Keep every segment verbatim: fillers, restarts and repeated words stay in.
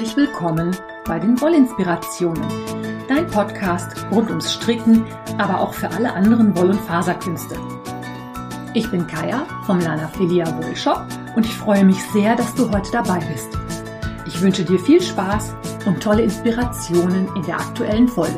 herzlich willkommen bei den Wollinspirationen, dein Podcast rund ums Stricken, aber auch für alle anderen Woll- und Faserkünste. Ich bin Kaya vom Lana Filia Wollshop und ich freue mich sehr, dass du heute dabei bist. Ich wünsche dir viel Spaß und tolle Inspirationen in der aktuellen Folge.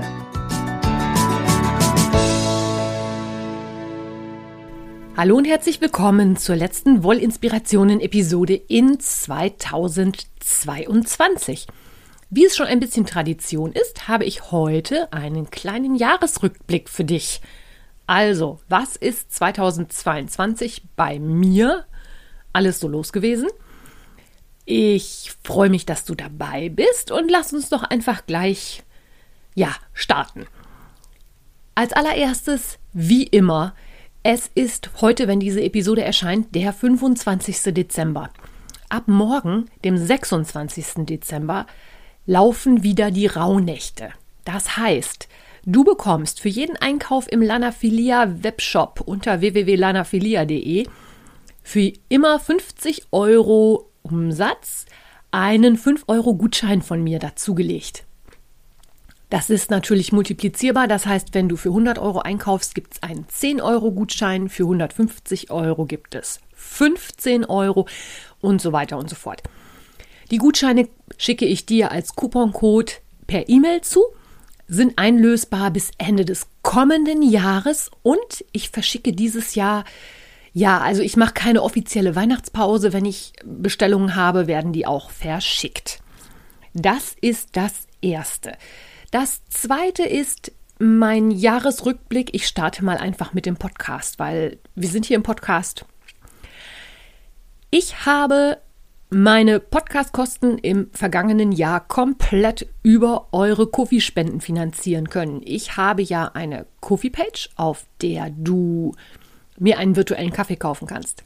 Hallo und herzlich willkommen zur letzten Wollinspirationen-Episode in zweitausendzweiundzwanzig. Wie es schon ein bisschen Tradition ist, habe ich heute einen kleinen Jahresrückblick für dich. Also, was ist zweitausendzweiundzwanzig bei mir alles so los gewesen? Ich freue mich, dass du dabei bist und lass uns doch einfach gleich, ja, starten. Als allererstes, wie immer, es ist heute, wenn diese Episode erscheint, der fünfundzwanzigsten Dezember. Ab morgen, dem sechsundzwanzigsten Dezember, laufen wieder die Rauhnächte. Das heißt, du bekommst für jeden Einkauf im Lana Filia Webshop unter w w w punkt lana filia punkt d e für immer fünfzig Euro Umsatz einen fünf Euro Gutschein von mir dazugelegt. Das ist natürlich multiplizierbar, das heißt, wenn du für hundert Euro einkaufst, gibt es einen zehn Euro Gutschein, für hundertfünfzig Euro gibt es fünfzehn Euro und so weiter und so fort. Die Gutscheine schicke ich dir als Couponcode per E-Mail zu, sind einlösbar bis Ende des kommenden Jahres und ich verschicke dieses Jahr, ja, also ich mache keine offizielle Weihnachtspause, wenn ich Bestellungen habe, werden die auch verschickt. Das ist das Erste. Das Zweite ist mein Jahresrückblick. Ich starte mal einfach mit dem Podcast, weil wir sind hier im Podcast. Ich habe meine Podcastkosten im vergangenen Jahr komplett über eure Ko-fi-Spenden finanzieren können. Ich habe ja eine Ko-fi-Page, auf der du mir einen virtuellen Kaffee kaufen kannst.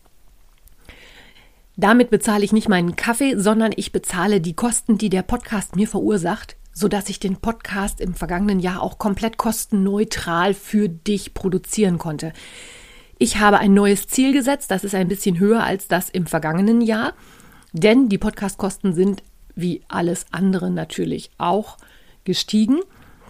Damit bezahle ich nicht meinen Kaffee, sondern ich bezahle die Kosten, die der Podcast mir verursacht, sodass ich den Podcast im vergangenen Jahr auch komplett kostenneutral für dich produzieren konnte. Ich habe ein neues Ziel gesetzt, das ist ein bisschen höher als das im vergangenen Jahr, denn die Podcastkosten sind wie alles andere natürlich auch gestiegen.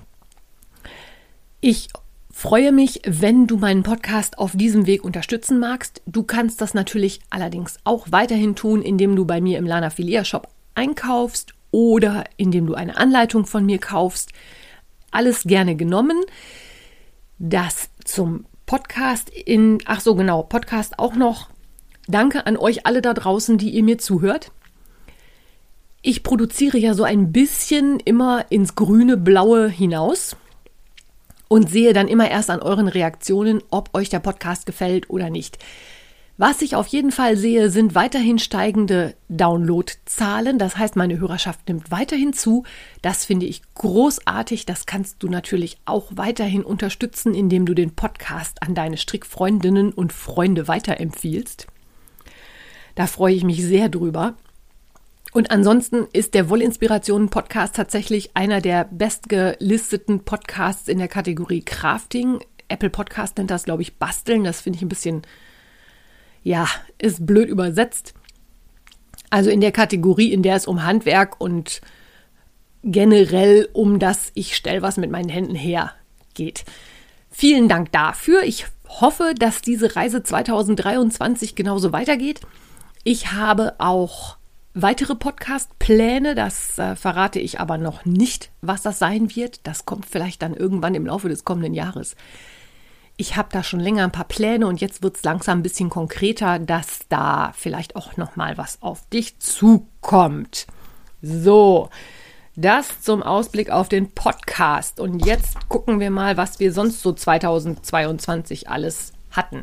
Ich freue mich, wenn du meinen Podcast auf diesem Weg unterstützen magst. Du kannst das natürlich allerdings auch weiterhin tun, indem du bei mir im Lana Filia Shop einkaufst oder indem du eine Anleitung von mir kaufst. Alles gerne genommen. Das zum Podcast in, ach so genau, Podcast auch noch. Danke an euch alle da draußen, die ihr mir zuhört. Ich produziere ja so ein bisschen immer ins Grüne, Blaue hinaus und sehe dann immer erst an euren Reaktionen, ob euch der Podcast gefällt oder nicht. Was ich auf jeden Fall sehe, sind weiterhin steigende Downloadzahlen. Das heißt, meine Hörerschaft nimmt weiterhin zu. Das finde ich großartig. Das kannst du natürlich auch weiterhin unterstützen, indem du den Podcast an deine Strickfreundinnen und Freunde weiterempfiehlst. Da freue ich mich sehr drüber. Und ansonsten ist der Wollinspirationen-Podcast tatsächlich einer der bestgelisteten Podcasts in der Kategorie Crafting. Apple Podcast nennt das, glaube ich, Basteln. Das finde ich ein bisschen, ja, ist blöd übersetzt. Also in der Kategorie, in der es um Handwerk und generell um das ich stelle was mit meinen Händen her geht. Vielen Dank dafür. Ich hoffe, dass diese Reise zweitausenddreiundzwanzig genauso weitergeht. Ich habe auch weitere Podcast-Pläne, das äh, verrate ich aber noch nicht, was das sein wird. Das kommt vielleicht dann irgendwann im Laufe des kommenden Jahres. Ich habe da schon länger ein paar Pläne und jetzt wird es langsam ein bisschen konkreter, dass da vielleicht auch noch mal was auf dich zukommt. So, das zum Ausblick auf den Podcast. Und jetzt gucken wir mal, was wir sonst so zweitausendzweiundzwanzig alles hatten.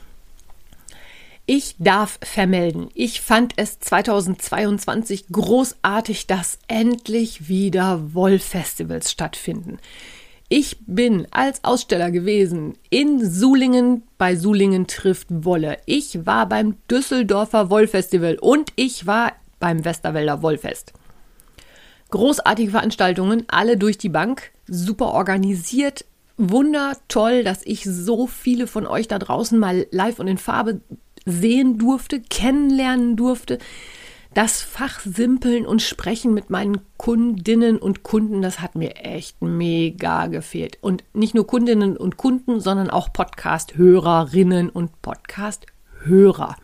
Ich darf vermelden, ich fand es zweitausendzweiundzwanzig großartig, dass endlich wieder Wollfestivals stattfinden. Ich bin als Aussteller gewesen in Sulingen, bei Sulingen trifft Wolle. Ich war beim Düsseldorfer Wollfestival und ich war beim Westerwälder Wollfest. Großartige Veranstaltungen, alle durch die Bank, super organisiert, wundertoll, dass ich so viele von euch da draußen mal live und in Farbe sehen durfte, kennenlernen durfte. Das Fachsimpeln und Sprechen mit meinen Kundinnen und Kunden, das hat mir echt mega gefehlt. Und nicht nur Kundinnen und Kunden, sondern auch Podcast-Hörerinnen und Podcast-Hörer.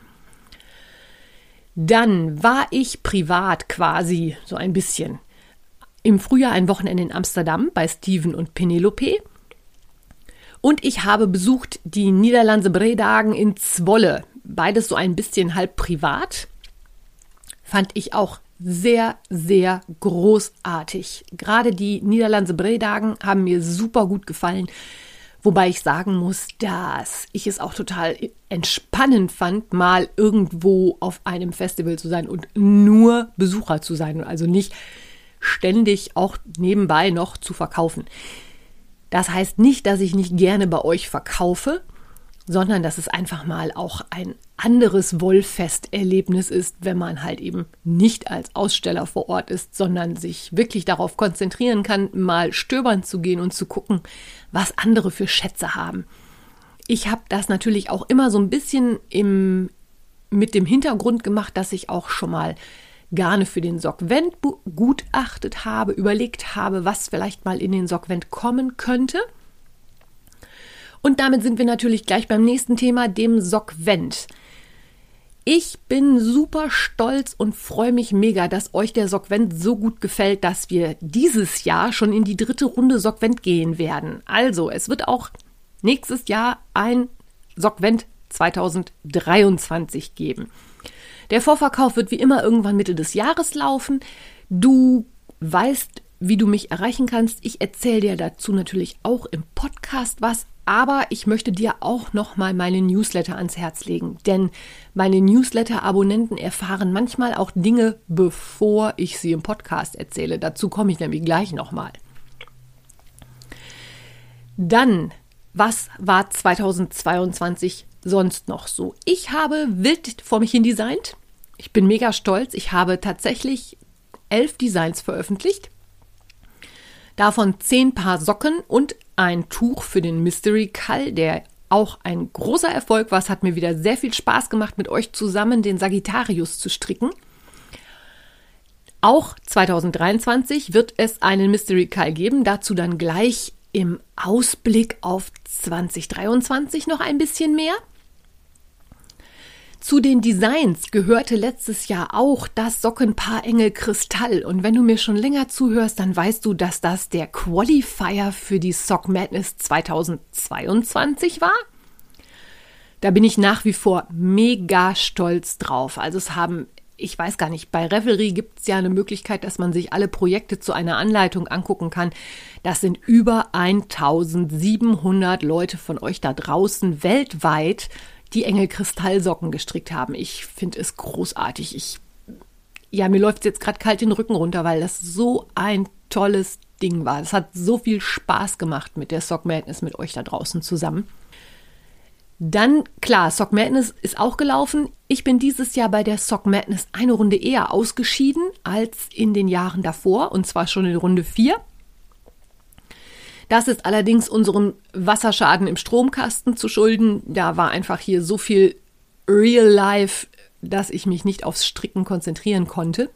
Dann war ich privat quasi so ein bisschen im Frühjahr ein Wochenende in Amsterdam bei Steven und Penelope. Und ich habe besucht die Nederlandse Bredagen in Zwolle. Beides so ein bisschen halb privat. Fand ich auch sehr, sehr großartig. Gerade die Nederlandse Bredagen haben mir super gut gefallen. Wobei ich sagen muss, dass ich es auch total entspannend fand, mal irgendwo auf einem Festival zu sein und nur Besucher zu sein. Also nicht ständig auch nebenbei noch zu verkaufen. Das heißt nicht, dass ich nicht gerne bei euch verkaufe, sondern dass es einfach mal auch ein anderes Wollfest-Erlebnis ist, wenn man halt eben nicht als Aussteller vor Ort ist, sondern sich wirklich darauf konzentrieren kann, mal stöbern zu gehen und zu gucken, was andere für Schätze haben. Ich habe das natürlich auch immer so ein bisschen im, mit dem Hintergrund gemacht, dass ich auch schon mal Garne für den Sockvent begutachtet habe, überlegt habe, was vielleicht mal in den Sockvent kommen könnte. Und damit sind wir natürlich gleich beim nächsten Thema, dem Sockvent. Ich bin super stolz und freue mich mega, dass euch der Sockvent so gut gefällt, dass wir dieses Jahr schon in die dritte Runde Sockvent gehen werden. Also, es wird auch nächstes Jahr ein Sockvent zwanzig dreiundzwanzig geben. Der Vorverkauf wird wie immer irgendwann Mitte des Jahres laufen. Du weißt, wie du mich erreichen kannst. Ich erzähle dir dazu natürlich auch im Podcast was. Aber ich möchte dir auch nochmal meine Newsletter ans Herz legen, denn meine Newsletter-Abonnenten erfahren manchmal auch Dinge, bevor ich sie im Podcast erzähle. Dazu komme ich nämlich gleich nochmal. Dann, was war zweitausendzweiundzwanzig sonst noch so? Ich habe wild vor mich hin designt. Ich bin mega stolz. Ich habe tatsächlich elf Designs veröffentlicht. Davon zehn Paar Socken und ein Tuch für den Mystery Call, der auch ein großer Erfolg war. Es hat mir wieder sehr viel Spaß gemacht, mit euch zusammen den Sagittarius zu stricken. Auch zwanzig dreiundzwanzig wird es einen Mystery Call geben. Dazu dann gleich im Ausblick auf zwanzig dreiundzwanzig noch ein bisschen mehr. Zu den Designs gehörte letztes Jahr auch das Sockenpaar Engel Kristall. Und wenn du mir schon länger zuhörst, dann weißt du, dass das der Qualifier für die Sock Madness zweitausendzweiundzwanzig war. Da bin ich nach wie vor mega stolz drauf. Also es haben, ich weiß gar nicht, bei Revelry gibt es ja eine Möglichkeit, dass man sich alle Projekte zu einer Anleitung angucken kann. Das sind über eintausendsiebenhundert Leute von euch da draußen weltweit, die Engel Kristallsocken gestrickt haben. Ich finde es großartig. Ich, ja, mir läuft jetzt gerade kalt den Rücken runter, weil das so ein tolles Ding war. Es hat so viel Spaß gemacht mit der Sock Madness mit euch da draußen zusammen. Dann, klar, Sock Madness ist auch gelaufen. Ich bin dieses Jahr bei der Sock Madness eine Runde eher ausgeschieden als in den Jahren davor, und zwar schon in Runde vier. Das ist allerdings unserem Wasserschaden im Stromkasten zu schulden. Da war einfach hier so viel Real Life, dass ich mich nicht aufs Stricken konzentrieren konnte.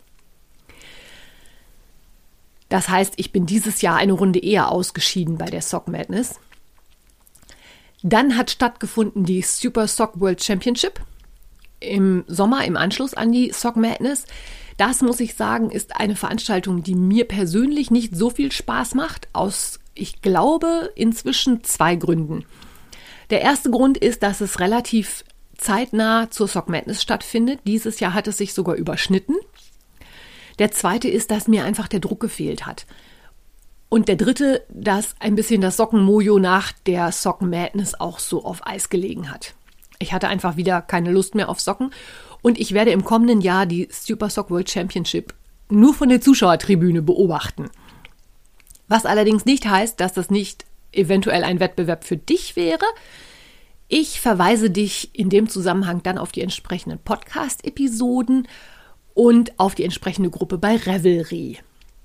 Das heißt, ich bin dieses Jahr eine Runde eher ausgeschieden bei der Sock Madness. Dann hat stattgefunden die Super Sock World Championship im Sommer im Anschluss an die Sock Madness. Das, muss ich sagen, ist eine Veranstaltung, die mir persönlich nicht so viel Spaß macht, aus ich glaube, inzwischen zwei Gründen. Der erste Grund ist, dass es relativ zeitnah zur Sock Madness stattfindet. Dieses Jahr hat es sich sogar überschnitten. Der zweite ist, dass mir einfach der Druck gefehlt hat. Und der dritte, dass ein bisschen das Sockenmojo nach der Sock Madness auch so auf Eis gelegen hat. Ich hatte einfach wieder keine Lust mehr auf Socken. Und ich werde im kommenden Jahr die Super Sock World Championship nur von der Zuschauertribüne beobachten. Was allerdings nicht heißt, dass das nicht eventuell ein Wettbewerb für dich wäre. Ich verweise dich in dem Zusammenhang dann auf die entsprechenden Podcast-Episoden und auf die entsprechende Gruppe bei Revelry.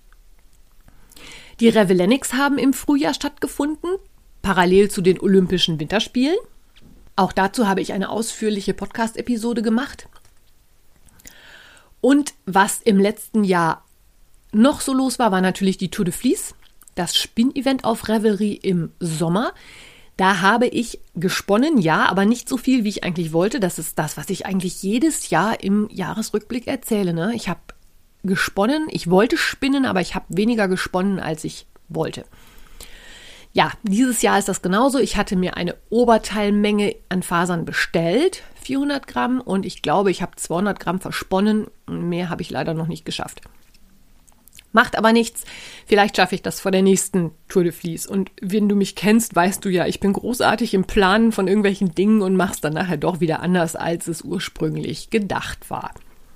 Die Revellenics haben im Frühjahr stattgefunden, parallel zu den Olympischen Winterspielen. Auch dazu habe ich eine ausführliche Podcast-Episode gemacht. Und was im letzten Jahr noch so los war, war natürlich die Tour de Vlies, das Spinn-Event auf Revelry im Sommer. Da habe ich gesponnen, ja, aber nicht so viel, wie ich eigentlich wollte. Das ist das, was ich eigentlich jedes Jahr im Jahresrückblick erzähle. Ne? Ich habe gesponnen, ich wollte spinnen, aber ich habe weniger gesponnen, als ich wollte. Ja, dieses Jahr ist das genauso. Ich hatte mir eine Oberteilmenge an Fasern bestellt, vierhundert Gramm, und ich glaube, ich habe zweihundert Gramm versponnen. Mehr habe ich leider noch nicht geschafft. Macht aber nichts. Vielleicht schaffe ich das vor der nächsten Tour de Vlies. Und wenn du mich kennst, weißt du ja, ich bin großartig im Planen von irgendwelchen Dingen und mache es dann nachher doch wieder anders, als es ursprünglich gedacht war.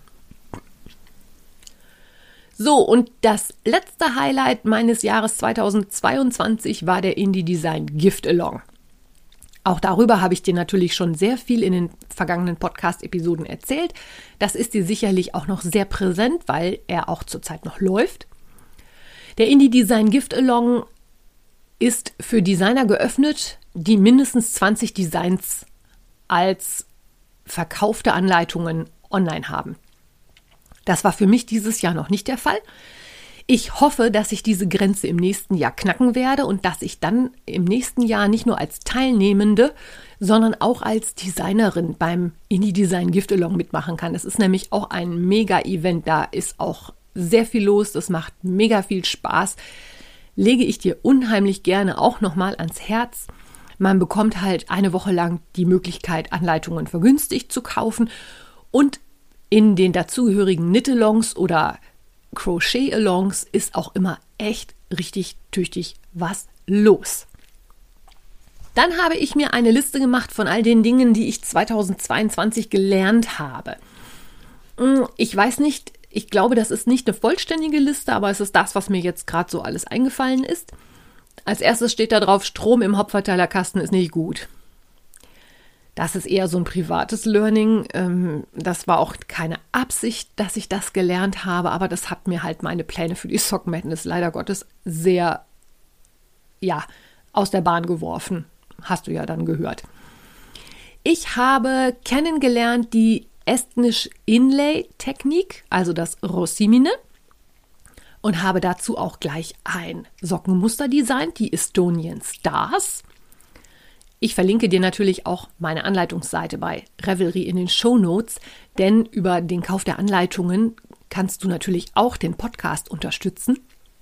So, und das letzte Highlight meines Jahres zweitausendzweiundzwanzig war der Indie Design Gift Along. Auch darüber habe ich dir natürlich schon sehr viel in den vergangenen Podcast-Episoden erzählt. Das ist dir sicherlich auch noch sehr präsent, weil er auch zurzeit noch läuft. Der Indie Design Gift Along ist für Designer geöffnet, die mindestens zwanzig Designs als verkaufte Anleitungen online haben. Das war für mich dieses Jahr noch nicht der Fall. Ich hoffe, dass ich diese Grenze im nächsten Jahr knacken werde und dass ich dann im nächsten Jahr nicht nur als Teilnehmende, sondern auch als Designerin beim Indie Design Gift Along mitmachen kann. Das ist nämlich auch ein Mega-Event, da ist auch sehr viel los, das macht mega viel Spaß. Lege ich dir unheimlich gerne auch nochmal ans Herz. Man bekommt halt eine Woche lang die Möglichkeit, Anleitungen vergünstigt zu kaufen, und in den dazugehörigen Knit-Alongs oder Crochet-Alongs ist auch immer echt richtig tüchtig was los. Dann habe ich mir eine Liste gemacht von all den Dingen, die ich zweitausendzweiundzwanzig gelernt habe. Ich weiß nicht, ich glaube, das ist nicht eine vollständige Liste, aber es ist das, was mir jetzt gerade so alles eingefallen ist. Als erstes steht da drauf, Strom im Hauptverteilerkasten ist nicht gut. Das ist eher so ein privates Learning. Das war auch keine Absicht, dass ich das gelernt habe, aber das hat mir halt meine Pläne für die Sock Madness leider Gottes sehr, ja, aus der Bahn geworfen. Hast du ja dann gehört. Ich habe kennengelernt die estnisch Inlay-Technik, also das Rossimine, und habe dazu auch gleich ein Sockenmuster designt, die Estonian Stars. Ich verlinke dir natürlich auch meine Anleitungsseite bei Revelry in den Shownotes, denn über den Kauf der Anleitungen kannst du natürlich auch den Podcast unterstützen.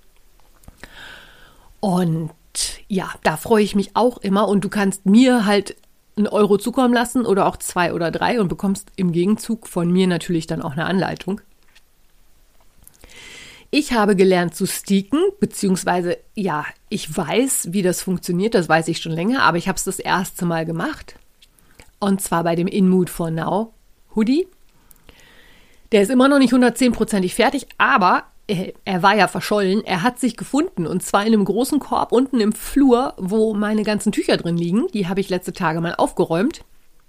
Und ja, da freue ich mich auch immer, und du kannst mir halt einen Euro zukommen lassen oder auch zwei oder drei und bekommst im Gegenzug von mir natürlich dann auch eine Anleitung. Ich habe gelernt zu steaken, beziehungsweise, ja, ich weiß, wie das funktioniert, das weiß ich schon länger, aber ich habe es das erste Mal gemacht. Und zwar bei dem In Mood for Now Hoodie. Der ist immer noch nicht hundertzehn-prozentig fertig, aber er, er war ja verschollen. Er hat sich gefunden, und zwar in einem großen Korb unten im Flur, wo meine ganzen Tücher drin liegen. Die habe ich letzte Tage mal aufgeräumt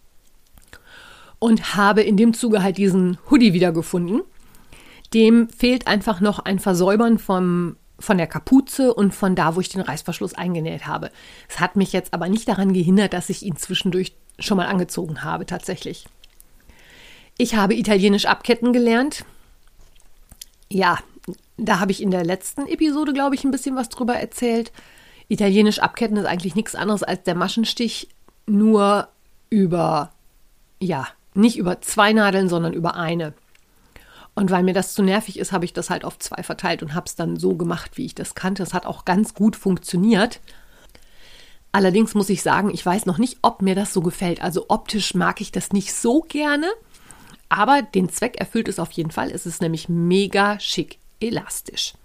und habe in dem Zuge halt diesen Hoodie wiedergefunden. Dem fehlt einfach noch ein Versäubern vom, von der Kapuze und von da, wo ich den Reißverschluss eingenäht habe. Es hat mich jetzt aber nicht daran gehindert, dass ich ihn zwischendurch schon mal angezogen habe, tatsächlich. Ich habe Italienisch abketten gelernt. Ja, da habe ich in der letzten Episode, glaube ich, ein bisschen was drüber erzählt. Italienisch abketten ist eigentlich nichts anderes als der Maschenstich, nur über, ja, nicht über zwei Nadeln, sondern über eine. Und weil mir das zu nervig ist, habe ich das halt auf zwei verteilt und habe es dann so gemacht, wie ich das kannte. Es hat auch ganz gut funktioniert. Allerdings muss ich sagen, ich weiß noch nicht, ob mir das so gefällt. Also optisch mag ich das nicht so gerne, aber den Zweck erfüllt es auf jeden Fall. Es ist nämlich mega schick elastisch.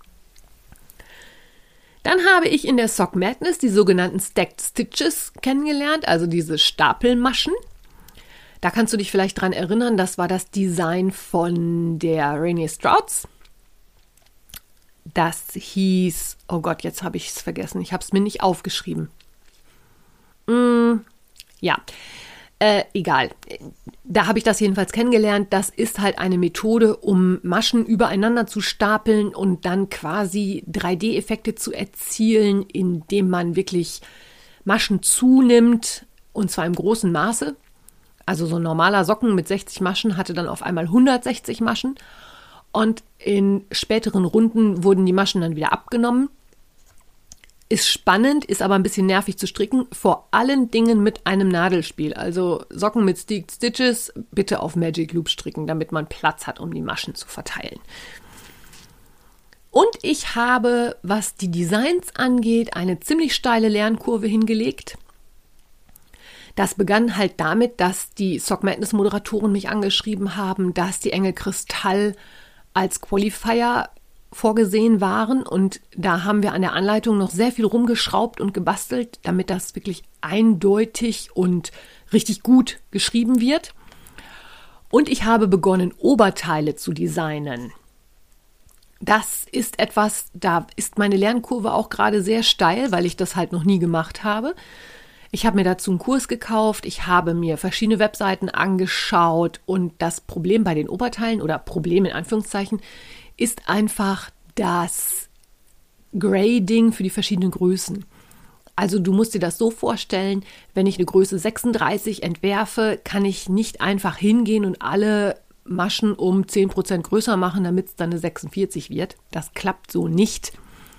Dann habe ich in der Sock Madness die sogenannten Stacked Stitches kennengelernt, also diese Stapelmaschen. Da kannst du dich vielleicht dran erinnern, das war das Design von der Rainier Strouds. Das hieß, oh Gott, jetzt habe ich es vergessen, ich habe es mir nicht aufgeschrieben. Mm, ja, äh, egal. Da habe ich das jedenfalls kennengelernt. Das ist halt eine Methode, um Maschen übereinander zu stapeln und dann quasi drei D Effekte zu erzielen, indem man wirklich Maschen zunimmt, und zwar im großen Maße. Also so ein normaler Socken mit sechzig Maschen hatte dann auf einmal hundertsechzig Maschen. Und in späteren Runden wurden die Maschen dann wieder abgenommen. Ist spannend, ist aber ein bisschen nervig zu stricken. Vor allen Dingen mit einem Nadelspiel. Also Socken mit Steeked Stitches bitte auf Magic Loop stricken, damit man Platz hat, um die Maschen zu verteilen. Und ich habe, was die Designs angeht, eine ziemlich steile Lernkurve hingelegt. Das begann halt damit, dass die Sock Madness Moderatoren mich angeschrieben haben, dass die Engel Kristall als Qualifier vorgesehen waren. Und da haben wir an der Anleitung noch sehr viel rumgeschraubt und gebastelt, damit das wirklich eindeutig und richtig gut geschrieben wird. Und ich habe begonnen, Oberteile zu designen. Das ist etwas, da ist meine Lernkurve auch gerade sehr steil, weil ich das halt noch nie gemacht habe. Ich habe mir dazu einen Kurs gekauft, ich habe mir verschiedene Webseiten angeschaut und das Problem bei den Oberteilen oder Problem in Anführungszeichen ist einfach das Grading für die verschiedenen Größen. Also du musst dir das so vorstellen, wenn ich eine Größe sechsunddreißig entwerfe, kann ich nicht einfach hingehen und alle Maschen um zehn Prozent größer machen, damit es dann eine sechsundvierzig wird. Das klappt so nicht.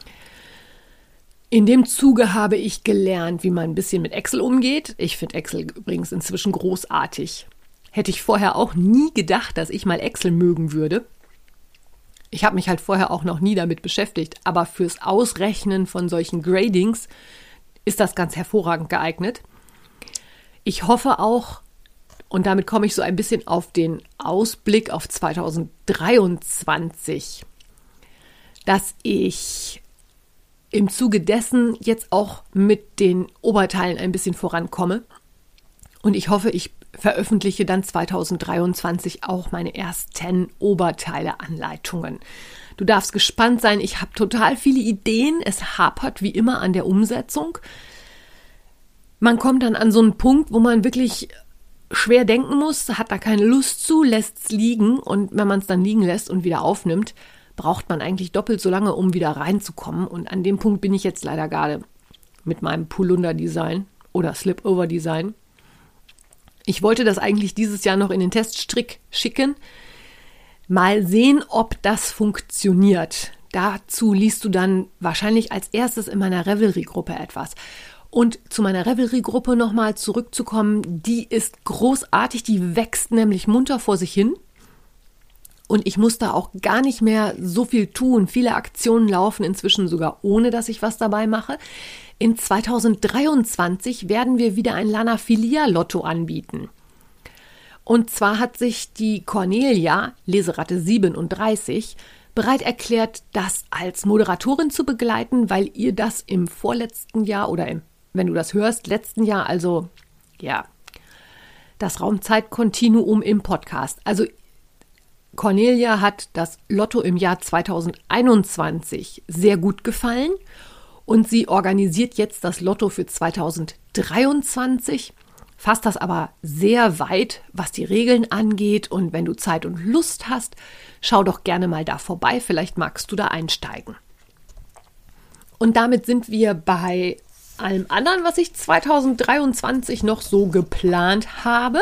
In dem Zuge habe ich gelernt, wie man ein bisschen mit Excel umgeht. Ich finde Excel übrigens inzwischen großartig. Hätte ich vorher auch nie gedacht, dass ich mal Excel mögen würde. Ich habe mich halt vorher auch noch nie damit beschäftigt, aber fürs Ausrechnen von solchen Gradings ist das ganz hervorragend geeignet. Ich hoffe auch, und damit komme ich so ein bisschen auf den Ausblick auf zweitausenddreiundzwanzig, dass ich im Zuge dessen jetzt auch mit den Oberteilen ein bisschen vorankomme. Und ich hoffe, ich veröffentliche dann zweitausenddreiundzwanzig auch meine ersten Oberteile-Anleitungen. Du darfst gespannt sein, ich habe total viele Ideen. Es hapert wie immer an der Umsetzung. Man kommt dann an so einen Punkt, wo man wirklich schwer denken muss, hat da keine Lust zu, lässt es liegen. Und wenn man es dann liegen lässt und wieder aufnimmt, braucht man eigentlich doppelt so lange, um wieder reinzukommen. Und an dem Punkt bin ich jetzt leider gerade mit meinem Polunder-Design oder Slip-Over-Design. Ich wollte das eigentlich dieses Jahr noch in den Teststrick schicken. Mal sehen, ob das funktioniert. Dazu liest du dann wahrscheinlich als erstes in meiner Revelry-Gruppe etwas. Und zu meiner Revelry-Gruppe nochmal zurückzukommen, die ist großartig, die wächst nämlich munter vor sich hin. Und ich muss da auch gar nicht mehr so viel tun. Viele Aktionen laufen inzwischen sogar ohne, dass ich was dabei mache. In zweitausenddreiundzwanzig werden wir wieder ein Lanafilia-Lotto anbieten. Und zwar hat sich die Cornelia, Leseratte siebenunddreißig, bereit erklärt, das als Moderatorin zu begleiten, weil ihr das im vorletzten Jahr oder im, wenn du das hörst, letzten Jahr, also ja, das Raumzeitkontinuum im Podcast. Also Cornelia hat das Lotto im Jahr zweitausendeinundzwanzig sehr gut gefallen und sie organisiert jetzt das Lotto für zweitausenddreiundzwanzig, fasst das aber sehr weit, was die Regeln angeht, und wenn du Zeit und Lust hast, schau doch gerne mal da vorbei, vielleicht magst du da einsteigen. Und damit sind wir bei allem anderen, was ich zweitausenddreiundzwanzig noch so geplant habe.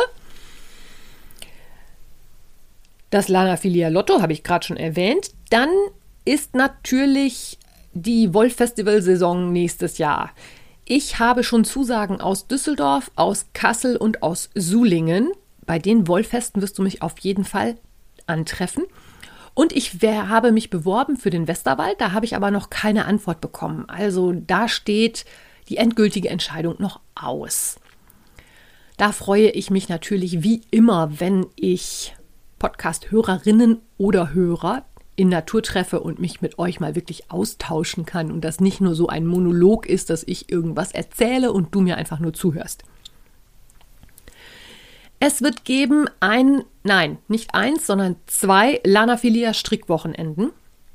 Das Lanafilia Lotto habe ich gerade schon erwähnt. Dann ist natürlich die Wolf-Festival-Saison nächstes Jahr. Ich habe schon Zusagen aus Düsseldorf, aus Kassel und aus Sulingen. Bei den Wolffesten wirst du mich auf jeden Fall antreffen. Und ich wär, habe mich beworben für den Westerwald, da habe ich aber noch keine Antwort bekommen. Also da steht die endgültige Entscheidung noch aus. Da freue ich mich natürlich wie immer, wenn ich Podcast-Hörerinnen oder Hörer in Natur treffe und mich mit euch mal wirklich austauschen kann und das nicht nur so ein Monolog ist, dass ich irgendwas erzähle und du mir einfach nur zuhörst. Es wird geben ein, nein, nicht eins, sondern zwei Lanafilia-Strickwochenenden.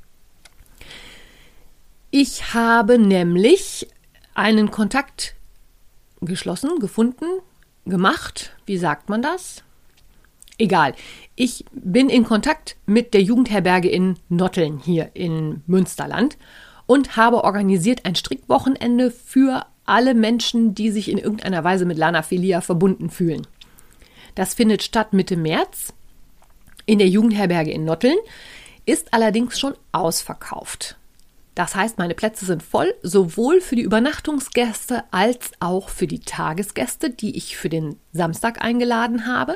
Ich habe nämlich einen Kontakt geschlossen, gefunden, gemacht. Wie sagt man das? Egal. Ich bin in Kontakt mit der Jugendherberge in Notteln hier in Münsterland und habe organisiert ein Strickwochenende für alle Menschen, die sich in irgendeiner Weise mit Lanafilia verbunden fühlen. Das findet statt Mitte März in der Jugendherberge in Notteln, ist allerdings schon ausverkauft. Das heißt, meine Plätze sind voll, sowohl für die Übernachtungsgäste als auch für die Tagesgäste, die ich für den Samstag eingeladen habe.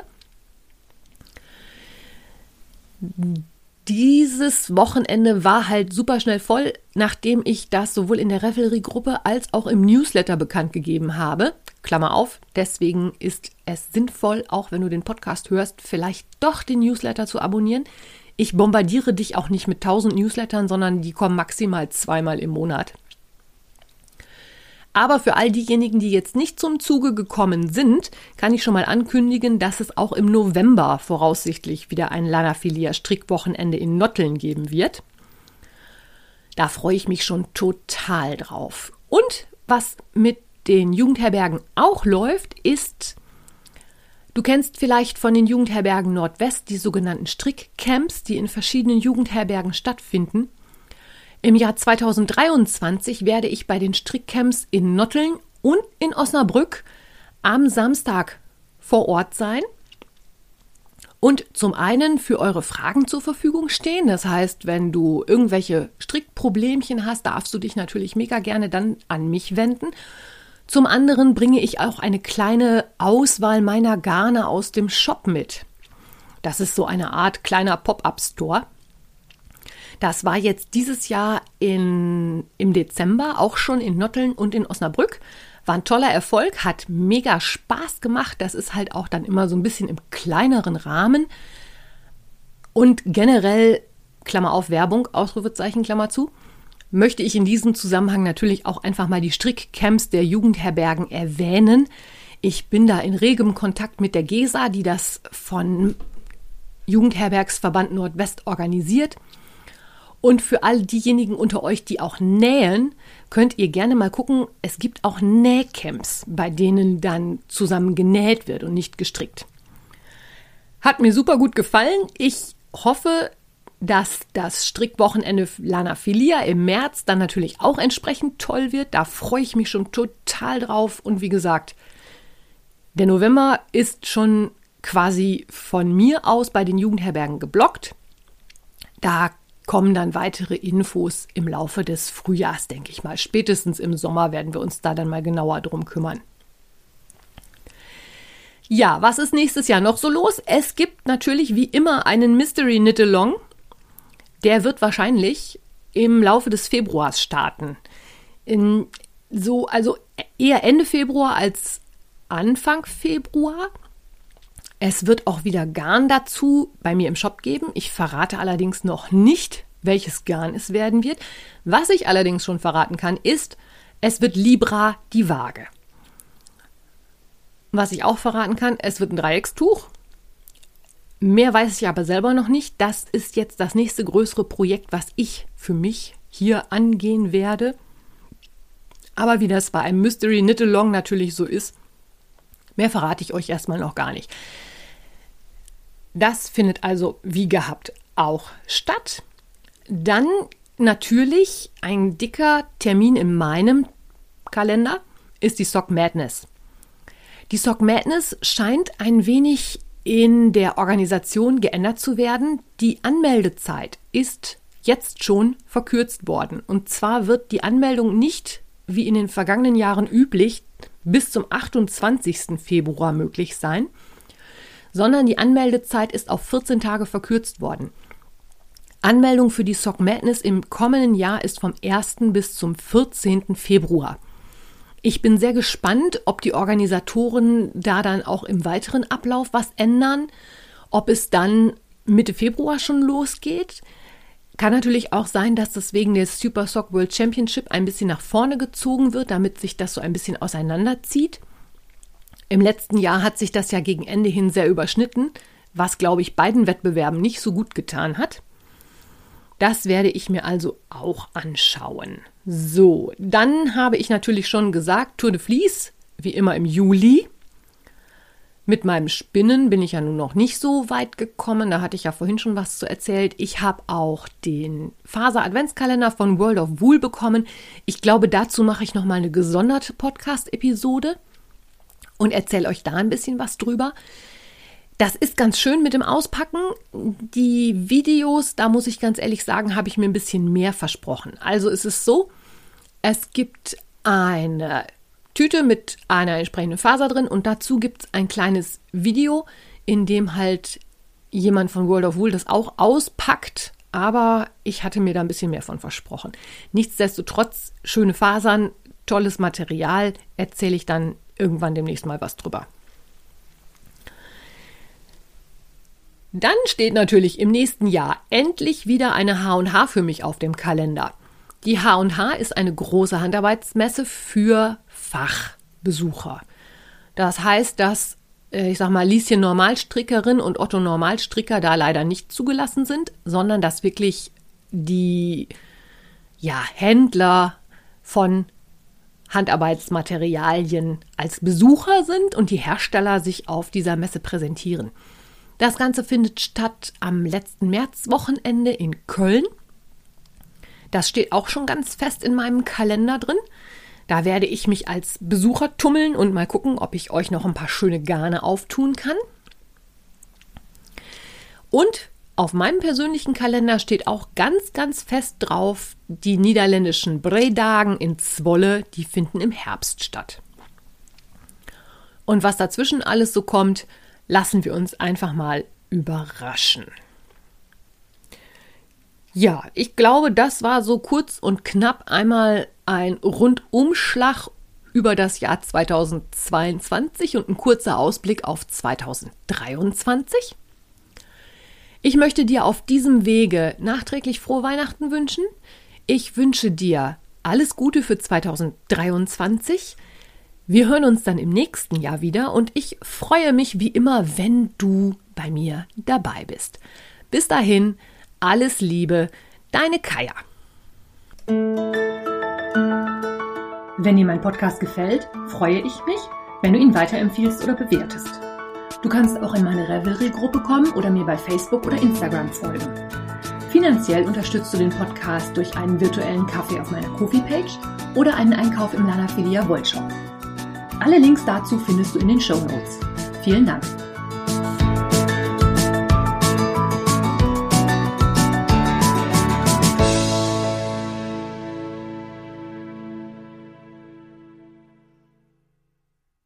Dieses Wochenende war halt super schnell voll, nachdem ich das sowohl in der Revelry-Gruppe als auch im Newsletter bekannt gegeben habe. Klammer auf, deswegen ist es sinnvoll, auch wenn du den Podcast hörst, vielleicht doch den Newsletter zu abonnieren. Ich bombardiere dich auch nicht mit tausend Newslettern, sondern die kommen maximal zweimal im Monat. Aber für all diejenigen, die jetzt nicht zum Zuge gekommen sind, kann ich schon mal ankündigen, dass es auch im November voraussichtlich wieder ein Lana Filia Strickwochenende in Notteln geben wird. Da freue ich mich schon total drauf. Und was mit den Jugendherbergen auch läuft, ist... Du kennst vielleicht von den Jugendherbergen Nordwest die sogenannten Strickcamps, die in verschiedenen Jugendherbergen stattfinden. Im Jahr zweitausenddreiundzwanzig werde ich bei den Strickcamps in Notteln und in Osnabrück am Samstag vor Ort sein und zum einen für eure Fragen zur Verfügung stehen. Das heißt, wenn du irgendwelche Strickproblemchen hast, darfst du dich natürlich mega gerne dann an mich wenden. Zum anderen bringe ich auch eine kleine Auswahl meiner Garne aus dem Shop mit. Das ist so eine Art kleiner Pop-up-Store. Das war jetzt dieses Jahr in, im Dezember auch schon in Notteln und in Osnabrück. War ein toller Erfolg, hat mega Spaß gemacht. Das ist halt auch dann immer so ein bisschen im kleineren Rahmen. Und generell, Klammer auf, Werbung, Ausrufezeichen, Klammer zu, möchte ich in diesem Zusammenhang natürlich auch einfach mal die Strickcamps der Jugendherbergen erwähnen. Ich bin da in regem Kontakt mit der Gesa, die das von Jugendherbergsverband Nordwest organisiert. Und für all diejenigen unter euch, die auch nähen, könnt ihr gerne mal gucken, es gibt auch Nähcamps, bei denen dann zusammen genäht wird und nicht gestrickt. Hat mir super gut gefallen. Ich hoffe, dass das Strickwochenende Lana Filia im März dann natürlich auch entsprechend toll wird. Da freue ich mich schon total drauf. Und wie gesagt, der November ist schon quasi von mir aus bei den Jugendherbergen geblockt. Da kommen dann weitere Infos im Laufe des Frühjahrs, denke ich mal. Spätestens im Sommer werden wir uns da dann mal genauer drum kümmern. Ja, was ist nächstes Jahr noch so los? Es gibt natürlich wie immer einen Mystery Knit-Along. Der wird wahrscheinlich im Laufe des Februars starten. In so, also eher Ende Februar als Anfang Februar. Es wird auch wieder Garn dazu bei mir im Shop geben. Ich verrate allerdings noch nicht, welches Garn es werden wird. Was ich allerdings schon verraten kann, ist, es wird Libra die Waage. Was ich auch verraten kann, es wird ein Dreieckstuch. Mehr weiß ich aber selber noch nicht. Das ist jetzt das nächste größere Projekt, was ich für mich hier angehen werde. Aber wie das bei einem Mystery Knit-Along natürlich so ist, mehr verrate ich euch erstmal noch gar nicht. Das findet also wie gehabt auch statt. Dann natürlich ein dicker Termin in meinem Kalender ist die Sock Madness. Die Sock Madness scheint ein wenig in der Organisation geändert zu werden. Die Anmeldezeit ist jetzt schon verkürzt worden. Und zwar wird die Anmeldung nicht, wie in den vergangenen Jahren üblich, bis zum achtundzwanzigsten Februar möglich sein, sondern die Anmeldezeit ist auf vierzehn Tage verkürzt worden. Anmeldung für die Sock Madness im kommenden Jahr ist vom ersten bis zum vierzehnten Februar. Ich bin sehr gespannt, ob die Organisatoren da dann auch im weiteren Ablauf was ändern, ob es dann Mitte Februar schon losgeht. Kann natürlich auch sein, dass das wegen der Super Sock World Championship ein bisschen nach vorne gezogen wird, damit sich das so ein bisschen auseinanderzieht. Im letzten Jahr hat sich das ja gegen Ende hin sehr überschnitten, was, glaube ich, beiden Wettbewerben nicht so gut getan hat. Das werde ich mir also auch anschauen. So, dann habe ich natürlich schon gesagt, Tour de Vlies, wie immer im Juli. Mit meinem Spinnen bin ich ja nun noch nicht so weit gekommen. Da hatte ich ja vorhin schon was zu erzählt. Ich habe auch den Faser-Adventskalender von World of Wool bekommen. Ich glaube, dazu mache ich nochmal eine gesonderte Podcast-Episode und erzähle euch da ein bisschen was drüber. Das ist ganz schön mit dem Auspacken. Die Videos, da muss ich ganz ehrlich sagen, habe ich mir ein bisschen mehr versprochen. Also es ist so, es gibt eine Tüte mit einer entsprechenden Faser drin und dazu gibt es ein kleines Video, in dem halt jemand von World of Wool das auch auspackt, aber ich hatte mir da ein bisschen mehr von versprochen. Nichtsdestotrotz, schöne Fasern, tolles Material, erzähle ich dann irgendwann demnächst mal was drüber. Dann steht natürlich im nächsten Jahr endlich wieder eine H und H für mich auf dem Kalender. Die H und H ist eine große Handarbeitsmesse für Fachbesucher. Das heißt, dass, ich sag mal, Lieschen Normalstrickerin und Otto Normalstricker da leider nicht zugelassen sind, sondern dass wirklich die ja, Händler von Handarbeitsmaterialien als Besucher sind und die Hersteller sich auf dieser Messe präsentieren. Das Ganze findet statt am letzten Märzwochenende in Köln. Das steht auch schon ganz fest in meinem Kalender drin. Da werde ich mich als Besucher tummeln und mal gucken, ob ich euch noch ein paar schöne Garne auftun kann. Und auf meinem persönlichen Kalender steht auch ganz, ganz fest drauf, die niederländischen Bredagen in Zwolle, die finden im Herbst statt. Und was dazwischen alles so kommt, lassen wir uns einfach mal überraschen. Ja, ich glaube, das war so kurz und knapp einmal ein Rundumschlag über das Jahr zweitausendzweiundzwanzig und ein kurzer Ausblick auf zweitausenddreiundzwanzig. Ich möchte dir auf diesem Wege nachträglich frohe Weihnachten wünschen. Ich wünsche dir alles Gute für zweitausenddreiundzwanzig. Wir hören uns dann im nächsten Jahr wieder und ich freue mich wie immer, wenn du bei mir dabei bist. Bis dahin, alles Liebe, deine Kaja. Wenn dir mein Podcast gefällt, freue ich mich, wenn du ihn weiterempfiehlst oder bewertest. Du kannst auch in meine Revelry-Gruppe kommen oder mir bei Facebook oder Instagram folgen. Finanziell unterstützt du den Podcast durch einen virtuellen Kaffee auf meiner Ko-fi-Page oder einen Einkauf im Lana Filia Wollshop. Alle Links dazu findest du in den Shownotes. Vielen Dank.